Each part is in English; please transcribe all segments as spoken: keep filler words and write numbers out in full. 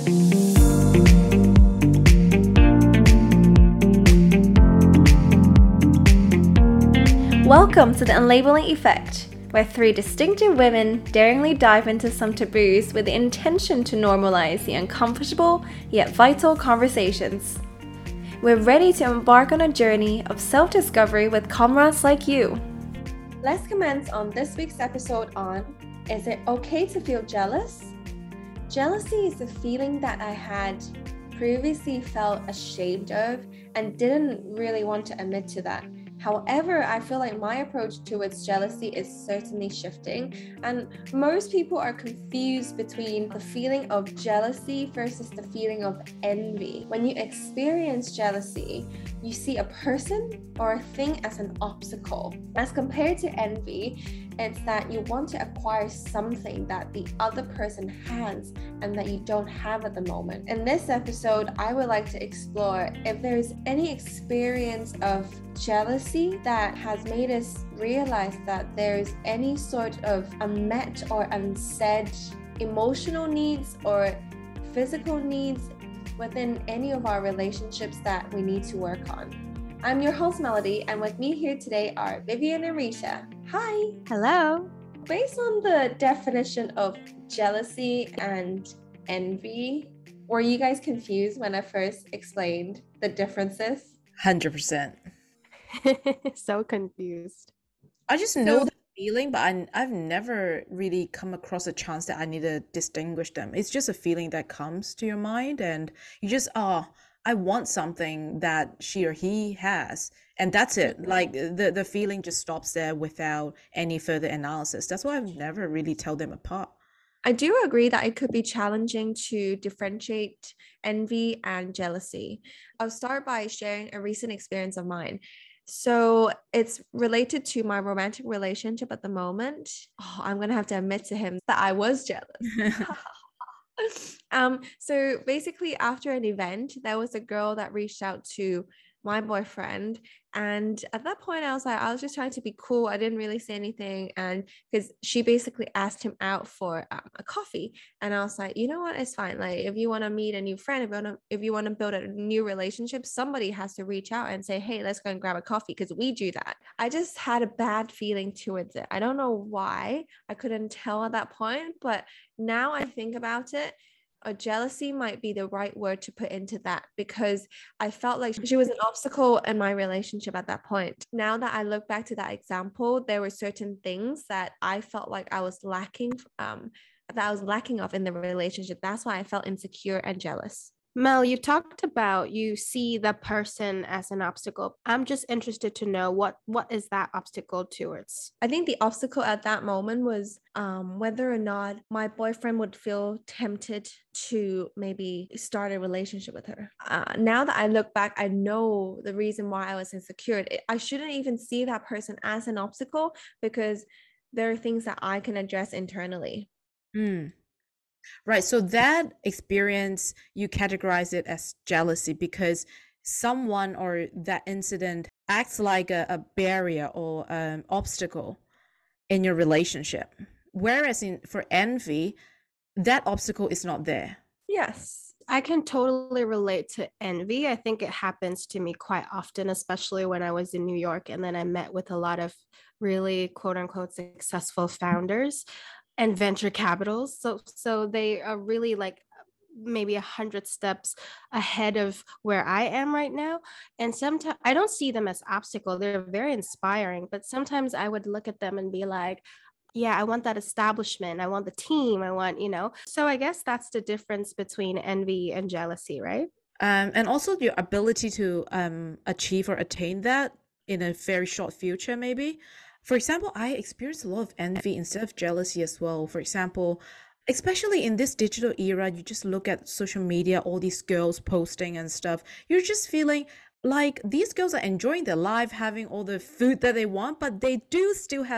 Welcome to the Unlabeling Effect, where three distinctive women daringly dive into some taboos with the intention to normalize the uncomfortable yet vital conversations. We're ready to embark on a journey of self-discovery with comrades like you. Let's commence on this week's episode on, is it okay to feel jealous? Jealousy is the feeling that I had previously felt ashamed of and didn't really want to admit to that. However, I feel like my approach towards jealousy is certainly shifting, and most people are confused between the feeling of jealousy versus the feeling of envy. When you experience jealousy, you see a person or a thing as an obstacle. As compared to envy, it's that you want to acquire something that the other person has and that you don't have at the moment. In this episode, I would like to explore if there's any experience of jealousy that has made us realize that there's any sort of unmet or unsaid emotional needs or physical needs within any of our relationships that we need to work on. I'm your host, Melody, and with me here today are Vivian and Risha. Hi. Hello. Based on the definition of jealousy and envy, were you guys confused when I first explained the differences? one hundred percent. So confused. I just know so, the feeling, but I, I've never really come across a chance that I need to distinguish them. It's just a feeling that comes to your mind, and you just, oh, I want something that she or he has, and that's it. Like the, the feeling just stops there without any further analysis. That's why I've never really told them apart. I do agree that it could be challenging to differentiate envy and jealousy. I'll start by sharing a recent experience of mine. So it's related to my romantic relationship at the moment. Oh, I'm going to have to admit to him that I was jealous. um, so basically after an event, there was a girl that reached out to my boyfriend. And at that point, I was like, I was just trying to be cool. I didn't really say anything. And because she basically asked him out for um, a coffee. And I was like, you know what? It's fine. Like, if you want to meet a new friend, if you want to, if you want to build a new relationship, somebody has to reach out and say, hey, let's go and grab a coffee, because we do that. I just had a bad feeling towards it. I don't know why. I couldn't tell at that point. But now I think about it, a jealousy might be the right word to put into that, because I felt like she was an obstacle in my relationship at that point. Now that I look back to that example, there were certain things that I felt like I was lacking, um, that I was lacking of in the relationship. That's why I felt insecure and jealous. Mel, you talked about you see the person as an obstacle. I'm just interested to know what what is that obstacle towards? I think the obstacle at that moment was um, whether or not my boyfriend would feel tempted to maybe start a relationship with her. Uh, now that I look back, I know the reason why I was insecure. I shouldn't even see that person as an obstacle, because there are things that I can address internally. Mm. Right. So that experience, you categorize it as jealousy because someone or that incident acts like a, a barrier or an obstacle in your relationship. Whereas in for envy, that obstacle is not there. Yes. I can totally relate to envy. I think it happens to me quite often, especially when I was in New York and then I met with a lot of really quote unquote successful founders and venture capitals. So so they are really like maybe a hundred steps ahead of where I am right now. And sometimes I don't see them as obstacle. They're very inspiring, but sometimes I would look at them and be like, yeah, I want that establishment. I want the team. I want, you know, so I guess that's the difference between envy and jealousy, right? Um, and also your ability to um, achieve or attain that in a very short future, maybe. For example, I experienced a lot of envy instead of jealousy as well. For example, especially in this digital era, you just look at social media, all these girls posting and stuff. You're just feeling like these girls are enjoying their life, having all the food that they want, but they do still have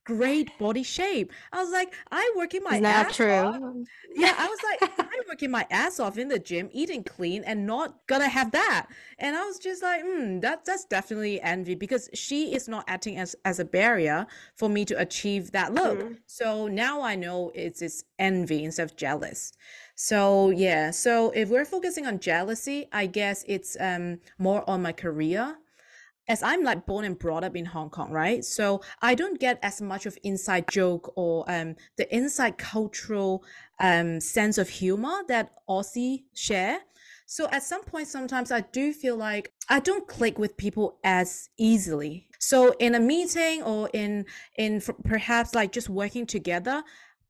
great body shape. I was like, I'm working my Is that ass off. true? Yeah, I was like, I'm working my ass off in the gym, eating clean, and not gonna have that. And I was just like, hmm, that that's definitely envy because she is not acting as as a barrier for me to achieve that look. Mhm. So now I know it's it's envy instead of jealous. So yeah, so if we're focusing on jealousy, I guess it's um more on my career as I'm like born and brought up in Hong Kong, right? So I don't get as much of inside joke or um, the inside cultural um, sense of humor that Aussie share. So at some point, sometimes I do feel like I don't click with people as easily. So in a meeting or in in perhaps like just working together,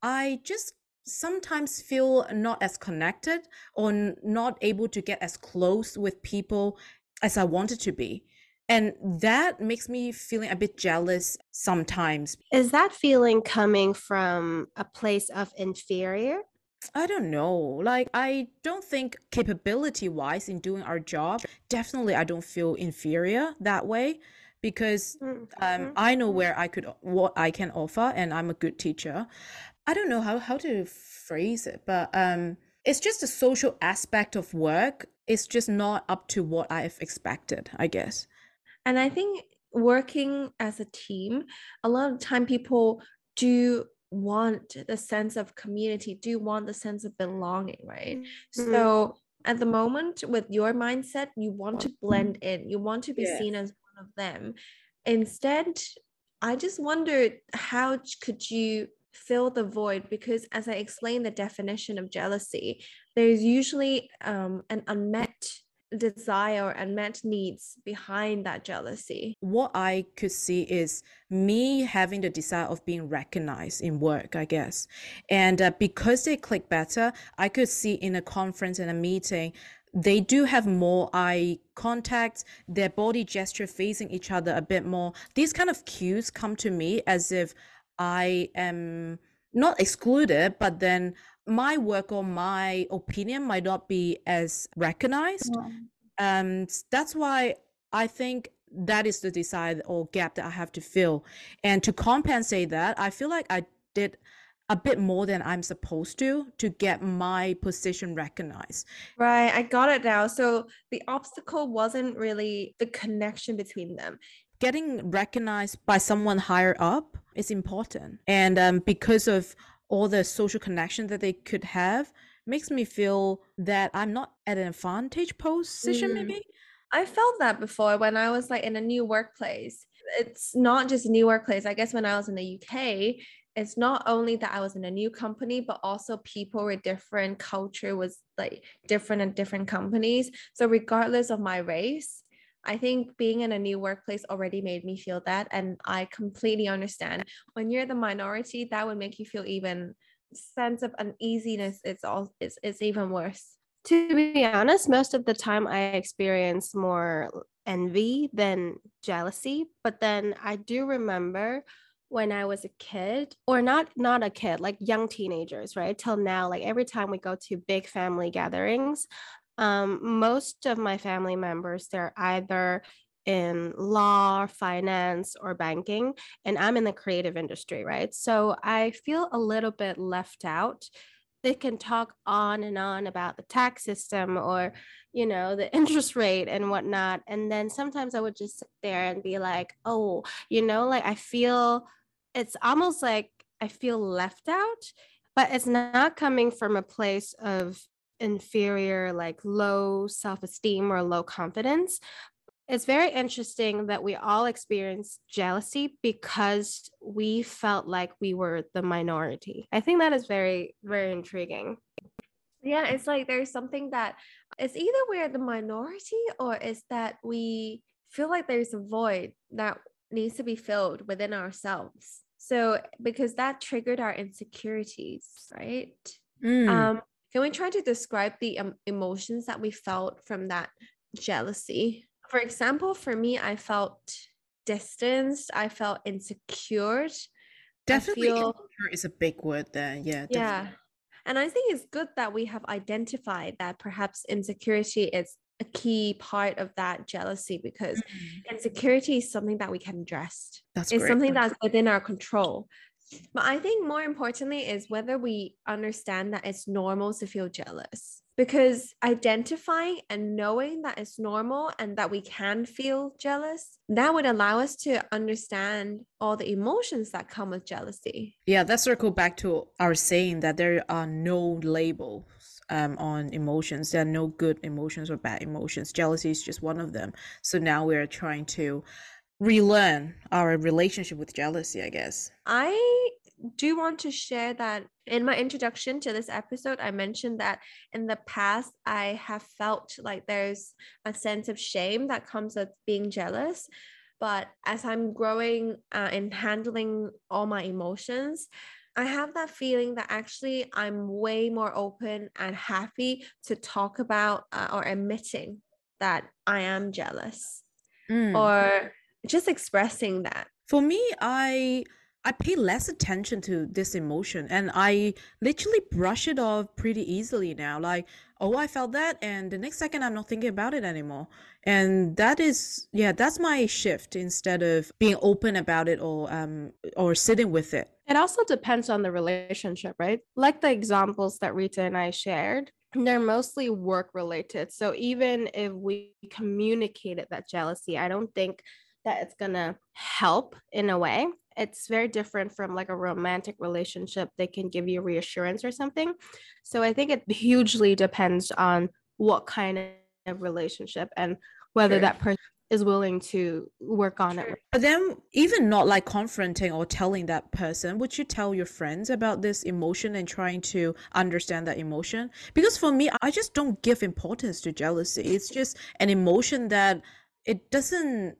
I just sometimes feel not as connected or not able to get as close with people as I wanted to be. And that makes me feeling a bit jealous sometimes. Is that feeling coming from a place of inferior? I don't know. Like, I don't think capability wise in doing our job, definitely I don't feel inferior that way because um, Mm-hmm. I know where I could, what I can offer, and I'm a good teacher. I don't know how, how to phrase it, but um, it's just the social aspect of work. It's just not up to what I've expected, I guess. And I think working as a team, a lot of time people do want the sense of community, do want the sense of belonging, right? Mm-hmm. So at the moment, with your mindset, you want to blend in, you want to be Yeah. seen as one of them. Instead, I just wondered how could you fill the void? Because as I explained the definition of jealousy, there's usually um, an unmet desire or unmet needs behind that jealousy. What I could see is me having the desire of being recognized in work, I guess. And uh, because they click better, I could see in a conference and a meeting, they do have more eye contact, their body gesture facing each other a bit more. These kind of cues come to me as if I am not excluded, but then my work or my opinion might not be as recognized. And that's why I think that is the desire or gap that I have to fill. And to compensate that, I feel like I did a bit more than I'm supposed to to get my position recognized. Right, I got it now. So the obstacle wasn't really the connection between them. Getting recognized by someone higher up is important. And um, because of all the social connection that they could have, makes me feel that I'm not at an advantage position, Mm. maybe. I felt that before when I was like in a new workplace. It's not just a new workplace. I guess when I was in the U K, it's not only that I was in a new company, but also people were different, culture was like different in different companies. So regardless of my race, I think being in a new workplace already made me feel that. And I completely understand when you're the minority, that would make you feel even sense of uneasiness. It's all it's, it's even worse. To be honest, most of the time I experience more envy than jealousy. But then I do remember when I was a kid, or not not a kid, like young teenagers, right? Till now, like every time we go to big family gatherings, um, most of my family members, they're either in law, finance, or banking, and I'm in the creative industry, right? So I feel a little bit left out. They can talk on and on about the tax system or, you know, the interest rate and whatnot. And then sometimes I would just sit there and be like, oh, you know, like I feel it's almost like I feel left out, but it's not coming from a place of inferior, like low self esteem or low confidence. It's very interesting that we all experience jealousy because we felt like we were the minority. I think that is very, very intriguing. Yeah, it's like there's something that it's either we're the minority or it's that we feel like there's a void that needs to be filled within ourselves. So because that triggered our insecurities, right? Mm. Um, can we try to describe the um, emotions that we felt from that jealousy? For example, for me, I felt distanced, I felt insecure. I Definitely feel, insecure is a big word there. Yeah, definitely. yeah. And I think it's good that we have identified that perhaps insecurity is a key part of that jealousy, because Mm. insecurity is something that we can address. That's It's great. something that's within our control. But I think more importantly is whether we understand that it's normal to feel jealous. Because identifying and knowing that it's normal and that we can feel jealous, that would allow us to understand all the emotions that come with jealousy. Yeah, let's circle back to our saying that there are no labels um, on emotions. There are no good emotions or bad emotions. Jealousy is just one of them. So now we're trying to relearn our relationship with jealousy, I guess. I do want to share that in my introduction to this episode, I mentioned that in the past, I have felt like there's a sense of shame that comes with being jealous. But as I'm growing uh, and handling all my emotions, I have that feeling that actually I'm way more open and happy to talk about uh, or admitting that I am jealous, Mm. or just expressing that. For me, I I pay less attention to this emotion and I literally brush it off pretty easily now. Like, oh, I felt that, and the next second I'm not thinking about it anymore. And that is, yeah, that's my shift instead of being open about it or um or sitting with it. It also depends on the relationship, right? Like the examples that Rita and I shared, they're mostly work related. So even if we communicated that jealousy, I don't think that it's going to help in a way. It's very different from like a romantic relationship. They can give you reassurance or something. So I think it hugely depends on what kind of relationship and whether Sure. that person is willing to work on it. But then, even not like confronting or telling that person, would you tell your friends about this emotion and trying to understand that emotion? Because for me, I just don't give importance to jealousy. It's just an emotion that it doesn't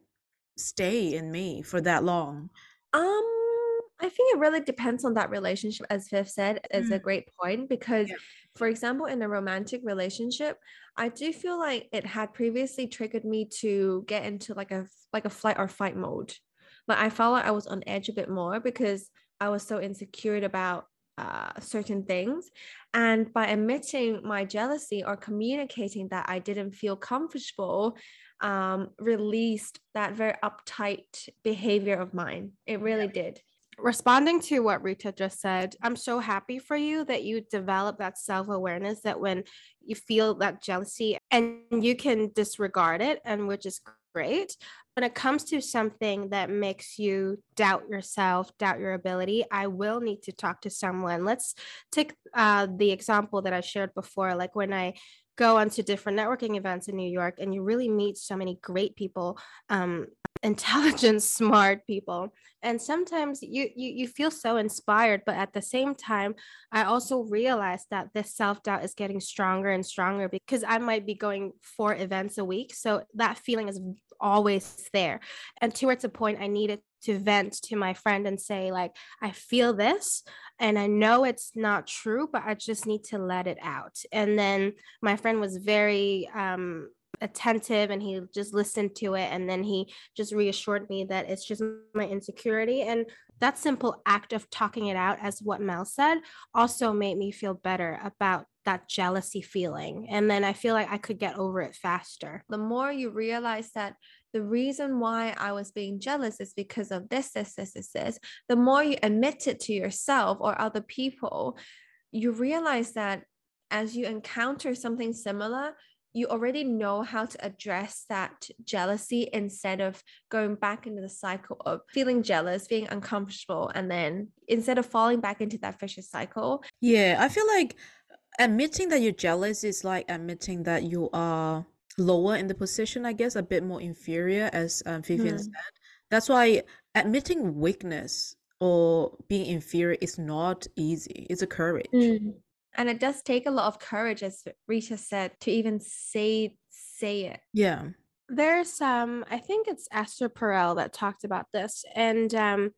stay in me for that long. Um, I think it really depends on that relationship, as Viv said, is a Mm. great point because, Yeah. for example, in a romantic relationship, I do feel like it had previously triggered me to get into like a like a flight or fight mode. Like I felt like I was on edge a bit more because I was so insecure about uh, certain things. And by admitting my jealousy or communicating that I didn't feel comfortable, um, released that very uptight behavior of mine. It really did. Responding to what Rita just said, I'm so happy for you that you develop that self awareness that when you feel that jealousy and you can disregard it, and which is great. When it comes to something that makes you doubt yourself, doubt your ability, I will need to talk to someone. Let's take uh, the example that I shared before, like when I go onto different networking events in New York and you really meet so many great people, um, intelligent, smart people. And sometimes you, you you feel so inspired, but at the same time, I also realize that this self-doubt is getting stronger and stronger because I might be going four events a week. So that feeling is always there. And towards a point I needed to vent to my friend and say, like, I feel this and I know it's not true, but I just need to let it out. And then my friend was very um attentive and he just listened to it, and then he just reassured me that it's just my insecurity. And that simple act of talking it out, as what Mel said, also made me feel better about that jealousy feeling, and then I feel like I could get over it faster. The more you realize that the reason why I was being jealous is because of this this this this this, the more you admit it to yourself or other people, you realize that as you encounter something similar, you already know how to address that jealousy instead of going back into the cycle of feeling jealous, being uncomfortable, and then instead of falling back into that vicious cycle. Yeah, I feel like admitting that you're jealous is like admitting that you are lower in the position, I guess, a bit more inferior, as um, Vivian Mm. said. That's why admitting weakness or being inferior is not easy. It's a courage. Mm. And it does take a lot of courage, as Rita said, to even say say it. Yeah. There's um, I think it's Esther Perel that talked about this, and um,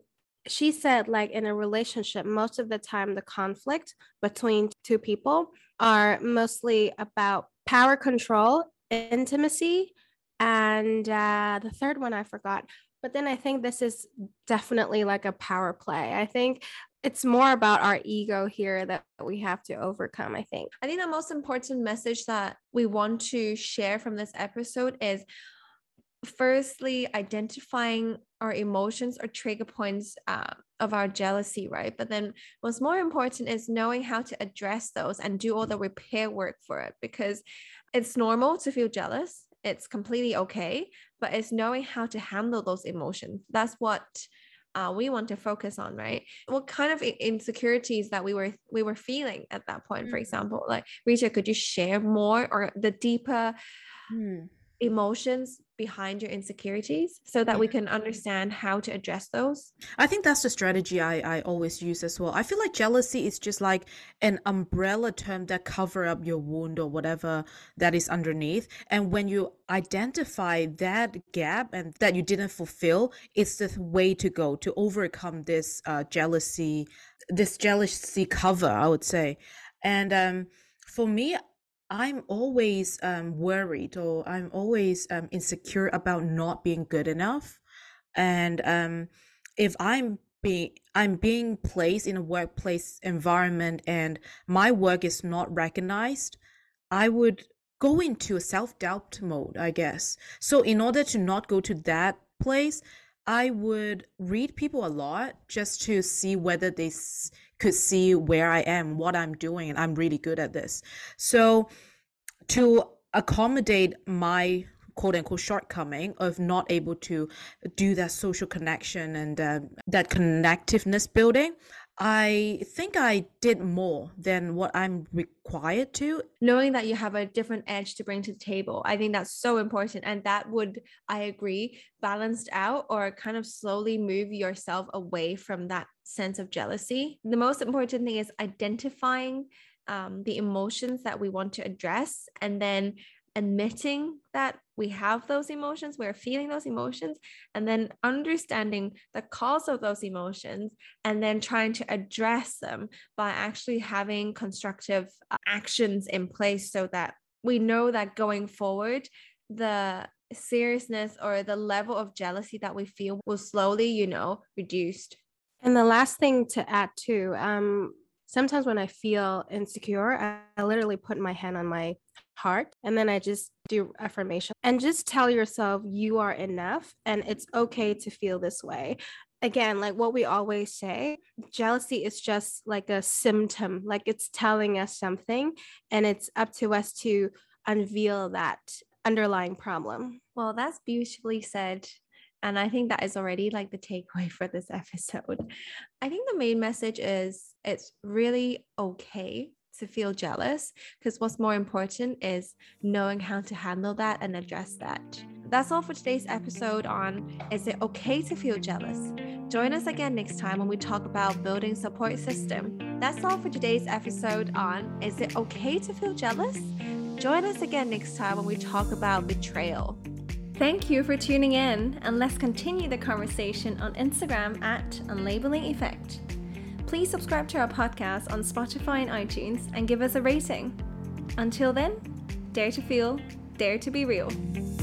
she said, like, in a relationship, most of the time the conflict between two people are mostly about power control, intimacy, and uh, the third one I forgot. But then I think this is definitely like a power play. I think It's more about our ego here that we have to overcome, I think. I think the most important message that we want to share from this episode is firstly identifying our emotions or trigger points uh, of our jealousy, right? But then what's more important is knowing how to address those and do all the repair work for it, because it's normal to feel jealous. It's completely okay, but it's knowing how to handle those emotions. That's what uh, we want to focus on, right? What kind of insecurities that we were we were feeling at that point, mm. for example, like Rita, could you share more or the deeper mm. emotions behind your insecurities so that we can understand how to address those? I think that's the strategy I, I always use as well. I feel like jealousy is just like an umbrella term that cover up your wound or whatever that is underneath. And when you identify that gap and that you didn't fulfill, it's the way to go to overcome this uh, jealousy, this jealousy cover, I would say. And um, for me, I'm always um, worried or I'm always um, insecure about not being good enough. And um, if I'm being I'm being placed in a workplace environment and my work is not recognized, I would go into a self-doubt mode, I guess. So in order to not go to that place, I would read people a lot just to see whether they s- could see where I am, what I'm doing, and I'm really good at this. So to accommodate my quote unquote shortcoming of not able to do that social connection and uh, that connectiveness building, I think I did more than what I'm required to. Knowing that you have a different edge to bring to the table, I think that's so important. And that would, I agree, balanced out or kind of slowly move yourself away from that sense of jealousy. The most important thing is identifying um, the emotions that we want to address, and then admitting that we have those emotions, we're feeling those emotions, and then understanding the cause of those emotions, and then trying to address them by actually having constructive uh, actions in place so that we know that going forward, the seriousness or the level of jealousy that we feel will slowly, you know, reduced. And the last thing to add too, um, sometimes when I feel insecure, I, I literally put my hand on my heart and then I just do affirmation and just tell yourself you are enough and it's okay to feel this way. Again, like what we always say, jealousy is just like a symptom, like it's telling us something, and it's up to us to unveil that underlying problem. Well, that's beautifully said. And I think that is already like the takeaway for this episode. I think the main message is it's really okay to feel jealous, because what's more important is knowing how to handle that and address that. That's all for today's episode on Is It Okay to Feel Jealous? Join us again next time when we talk about building support system. That's all for today's episode on Is It Okay to Feel Jealous? Join us again next time when we talk about betrayal. Thank you for tuning in, and let's continue the conversation on Instagram at Unlabeling Effect. Please subscribe to our podcast on Spotify and iTunes and give us a rating. Until then, dare to feel, dare to be real.